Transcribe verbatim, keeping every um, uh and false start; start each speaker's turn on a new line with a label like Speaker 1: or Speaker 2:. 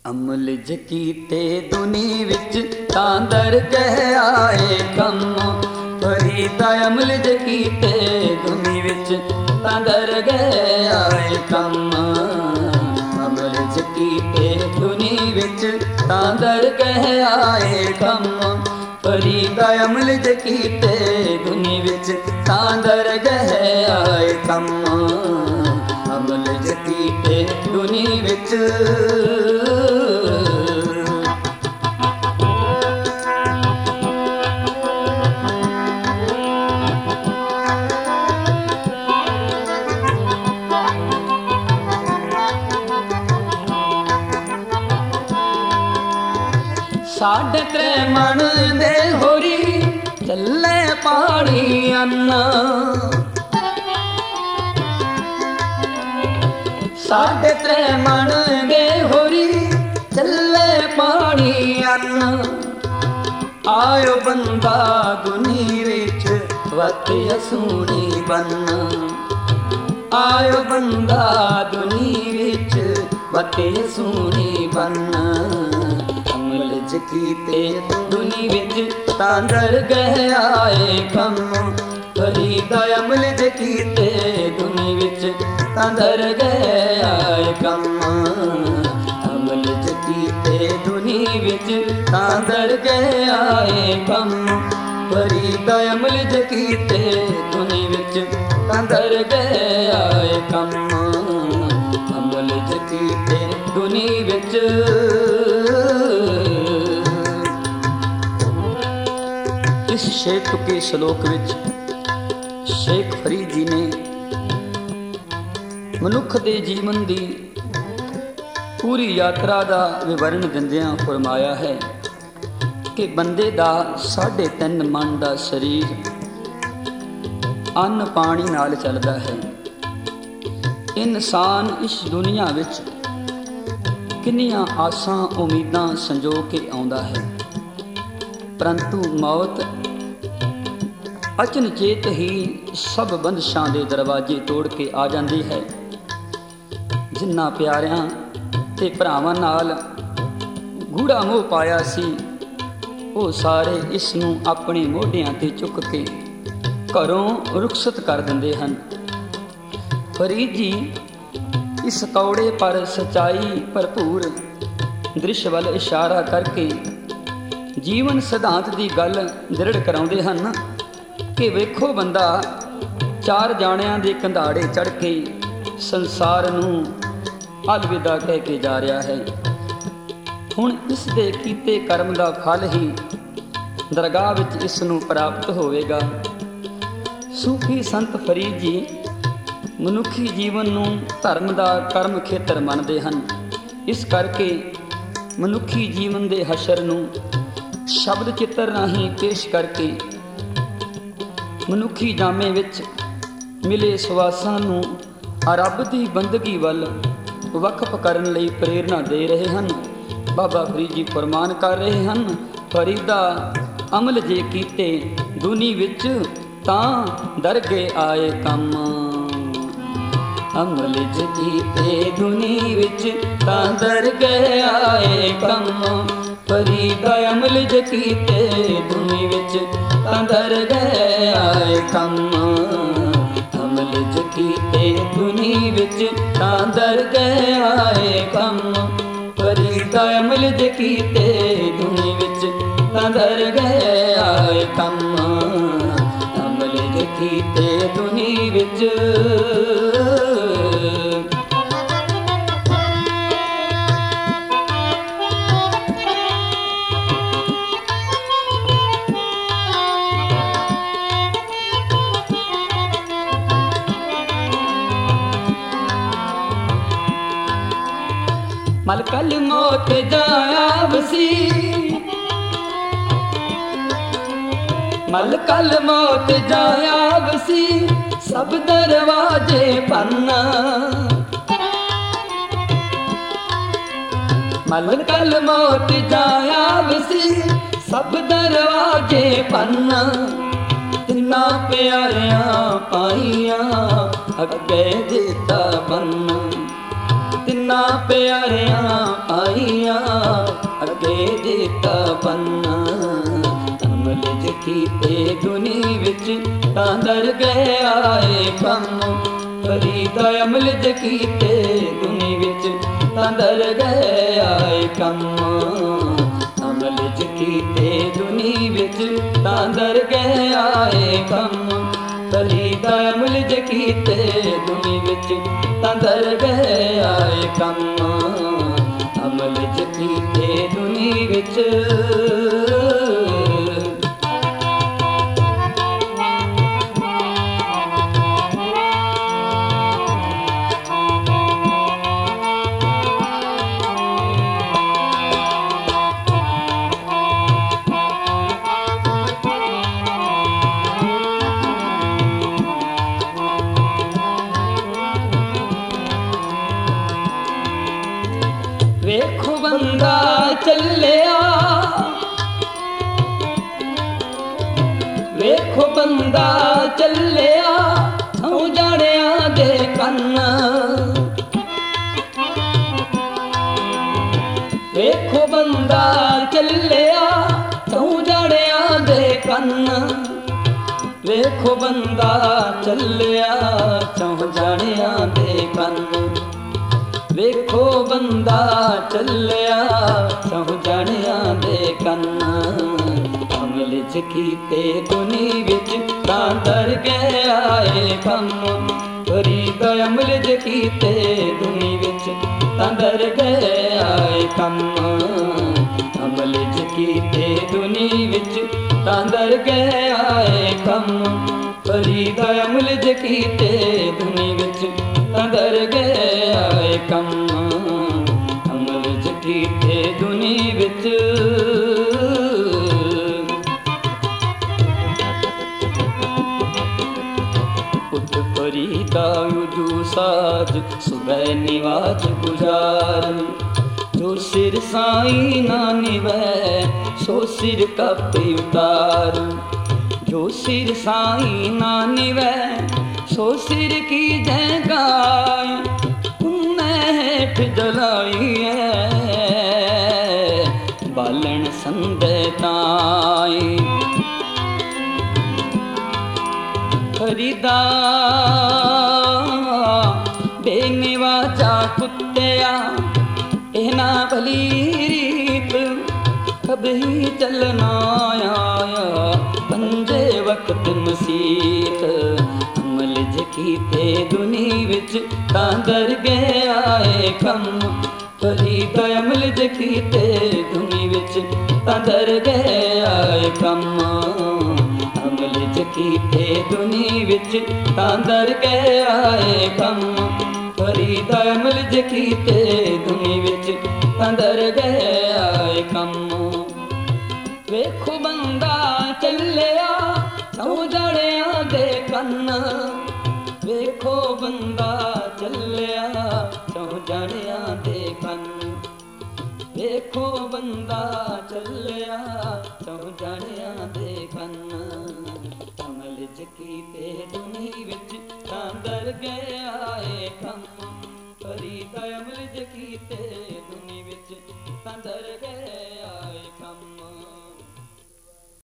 Speaker 1: अमल जकीते दुनी विच तांदर कह आए कम फरीदा। अमल जकीते दुनी विच तांदर कह आए कम। अमल जकीते दुनी विच तांदर कह आए कम फरीदा। अमल जकीते दुनी विच तांदर कह आए कम। अमल जकीते दुनी विच साढ़े त्रै मन दे होरी चले पानी अन्ना। साढ़े त्रै मन दे होरी चले पानी अन्ना। आयो बंदा दुनी विच वत असूनी बनना। आयो बंदा दुनी विच वत असूनी बनना। अमल जकीते दुनी विच तांदर कह आए कम फरीदा। अमल जकीते दुनी विच तांदर कह आए कम। अमल जकीते दुनी विच तांदर कह आए कम फरीदा। अमल जकीते दुनी विच तांदर कह आए कम। अमल जकीते दुनी विच इस शेख के श्लोक विच शेख फरीद जी ने मनुख दे जीवन दी पूरी यात्रा दा विवरण दिंदियां फरमाया है कि बंदे दा साढ़े तीन मन दा शरीर अन्न पानी नाल चलदा है। इंसान इस दुनिया विच किन्नियां आसां उम्मीदां संजो के आउंदा है, परंतु मौत अचनचेत ही सब बंदिशां दे दरवाजे तोड़ के आ जाती है। जिन्ना प्यारियां ते भरावां नाल गूढ़ा मोह पाया सी वो सारे इस नूं अपने मोढियां ते चुक के घरों रुखसत कर दिंदे हन। फरीद जी इस कौड़े पर सच्चाई भरपूर दृश्य वल इशारा करके जीवन सिद्धांत की गल दृढ़ कराउंदे हन कि वेखो बंदा चार जाणियां दे कंधाड़े चढ़ के संसार नूं अलविदा कह के जा रहा है। हुण इस दे कीते कर्म दा फल ही दरगाह विच इस नूं प्राप्त होवेगा। सूफी संत फरीद जी मनुखी जीवन नूं धर्म दा कर्म खेतर मनदे हन। इस करके मनुखी जीवन दे हशर नूं शब्द चित्र राही पेश करके मनुखी जामे विच मिले सवासां नूं रब दी बंदगी वल वक्फ करन लई प्रेरणा दे रहे हन। बाबा फरीद जी फरमान कर रहे हन, फरीदा अमल जे कीते दुनी विच तां दरगे आए कम। अमल जे कीते दुनी विच तां दरगे आए कम फरीदा। अमल जे कीते दुनी विच तां दरगे आए कम। अमल जे कीते दुनी विच तां दरगे आए कम फरीदा। अमल जे कीते दुनी विच तां दरगे आए कम। अमल जे कीते दुनी विच मल कल मौत जाया वसी। मल कल मौत जाया वसी सब दरवाजे पन्ना। मल कल मौत जाया वसी सब दरवाजे पन्ना। तिन्ना प्यारियां पाइयां अगे देता बनना। तिन्ना प्यारियां ਆਈਆਂ ਅੱਗੇ ਦਿੱਤਾ ਪੰਨਾ। ਅਮਲ ਜ ਕੀਤੇ ਦੁਨੀ ਵਿੱਚ ਤਾਂ ਦਰ ਗਏ ਆਏ ਕੰਮ। ਫਰੀਦਾ ਅਮਲ ਜ ਕੀਤੇ ਦੁਨੀ ਵਿੱਚ ਤਾਂ ਦਰ ਗਏ ਆਏ ਕੰਮ। ਅਮਲ ਜ ਕੀਤੇ ਦੁਨੀ ਵਿੱਚ ਤਾਂ ਦਰ ਗਏ ਆਏ ਕੰਮ। ਫਰੀਦਾ ਅਮਲ ਜ ਕੀਤੇ ਦੁਨੀ ਵਿੱਚ ਤਾਂ ਦਰ ਗਏ ਆਏ ਕੰਮ। ਅਮਲ ਜ ਕੀਤੇ ਦੁਨੀ ਵਿੱਚ ਵੇਖੋ ਬੰਦਾ ਚੱਲਿਆ, ਵੇਖੋ ਬੰਦਾ ਚੱਲਿਆ ਸੌ ਜਾਣਿਆਂ ਦੇ ਕੰਨ। ਵੇਖੋ ਬੰਦਾ ਚੱਲਿਆ ਸੌ ਜਾਣਿਆਂ ਦੇ ਕੰਨ। ਵੇਖੋ ਬੰਦਾ ਚੱਲਿਆ ਸੌ ਜਾਣਿਆਂ ਦੇ ਕੰਨ। ਵੇਖੋ ਬੰਦਾ ਚੱਲਿਆ ਸੌ ਜਾਣਿਆਂ ਦੇ ਕੰਨ। ਅਮਲ ਜ ਕੀਤੇ ਦੁਨੀ ਵਿੱਚ ਤਾਂ ਦਰ ਗਏ ਆਏ ਕੰਮ। ਫਰੀਦਾ ਅਮਲ ਜ ਕੀਤੇ ਦੁਨੀ ਵਿੱਚ ਤਾਂ ਦਰ ਗਏ ਆਏ ਕੰਮ। ਅਮਲ ਜ ਕੀਤੇ ਦੁਨੀ ਵਿੱਚ ਤਾਂ ਦਰ ਗਏ ਆਏ ਕੰਮ। ਫਰੀਦਾ ਅਮਲ ਜ ਕੀਤੇ ਦੁਨੀ ਵਿੱਚ ਤਾਂ ਦਰ ਗਏ ਆਏ ਕੰਮ। ਅਮਲ ਜ ਕੀਤੇ ਦੁਨੀ ਵਿੱਚ ਉੱਠ ਫਰੀਦਾ ਉਜੂ ਸਾਜ ਸੁਬਹ ਨਿਵਾਜ ਗੁਜ਼ਾਰ। ਜੋ ਸਿਰ ਸਾਈ ਨਾ ਨਿਵੈ ਸੋ ਸਿਰ ਕਾਪੇ ਉਤਾਰ। ਜੋ ਸਿਰ ਸਾਈ ਨਾ ਨਿਵੈ ਸੋ ਸਿਰ ਕੀ ਜੈ ਗਾਏ। ਉਨੇ ਹੇਠ ਜਲਾਈ ਹੈ ਬਾਲਣ ਸੰਦੇ ਤਾਈ। ਫਰੀਦਾ ਬੇਨਿਵਾਜਾ ਕੁੱਤਿਆ ਇਹਨਾਂ ਭਲੀ ਰੀਤ ਕਭੀ ਚੱਲਣਾ ਆਇਆ ਪੰਜੇ ਵਕਤ ਮਸੀਤ। ਅਮਲ ਜ ਕੀਤੇ ਦੁਨੀ ਵਿੱਚ ਤਾਂ ਦਰ ਗਏ ਆਏ ਕੰਮ। ਫਰੀਦਾ ਅਮਲ ਜ ਕੀਤੇ ਦੁਨੀ ਵਿੱਚ ਤਾਂ ਦਰ ਗਏ ਆਏ ਕੰਮ। ਅਮਲ ਜ ਕੀਤੇ ਦੁਨੀ ਵਿੱਚ ਤਾਂ ਦਰ ਗਏ ਆਏ ਕੰਮ। ਫਰੀਦਾ ਅਮਲ ਜ ਕੀਤੇ ਦੁਨੀ ਵਿੱਚ ਤਾਂ ਦਰ ਗਏ ਆਏ ਕੰਮ। ਵੇਖੋ ਬੰਦਾ ਚੱਲਿਆ ਸੌ ਜਾਣਿਆਂ ਦੇ ਕੰਨ। ਵੇਖੋ ਬੰਦਾ ਚੱਲਿਆ ਸੌ ਜਾਣਿਆਂ ਦੇ ਕੰਨ। ਵੇਖੋ ਬੰਦਾ ਚੱਲਿਆ ਸੌ ਜਾਣਿਆਂ ਦੇ ਕੰਨ। ਅਮਲ ਜ ਕੀਤੇ ਦੁਨੀ ਵਿੱਚ ਤਾਂ ਦਰ ਗਏ ਆਏ ਕੰਮ। ਫਰੀਦਾ ਅਮਲ ਜ ਕੀਤੇ ਦੁਨੀ ਵਿੱਚ ਤਾਂ ਦਰ ਗਏ